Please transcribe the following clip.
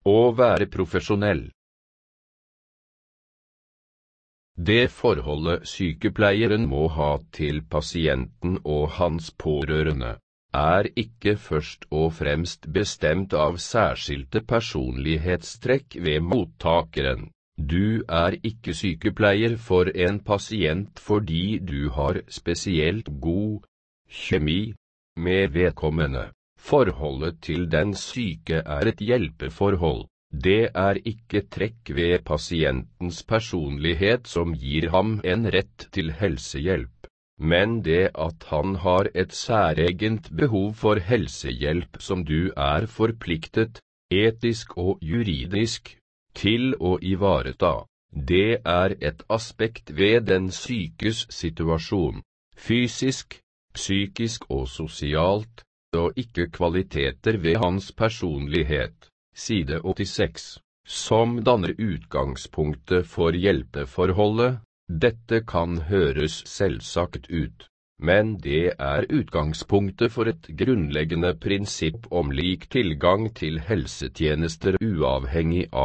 Å være profesjonell. Det forholdet sykepleieren må ha til pasienten og hans pårørende, ikke først og fremst bestemt av særskilte personlighetstrekk ved mottakeren. Du ikke sykepleier for en pasient fordi du har spesielt god kjemi med vedkommende. Forholdet til den syke et hjelpeforhold. Det ikke trekk ved pasientens personlighet som gir ham en rett til helsehjelp, men det at han har et særegent behov for helsehjelp som du forpliktet, etisk og juridisk, til å ivareta. Det et aspekt ved den sykes situasjon, fysisk, psykisk og sosialt, og ikke kvaliteter ved hans personlighet. Side 86, som danner utgangspunktet for hjelpeforholdet. Dette kan høres selvsagt ut, men det utgangspunktet for et grunnleggende prinsipp om lik tilgang til helsetjenester uavhengig av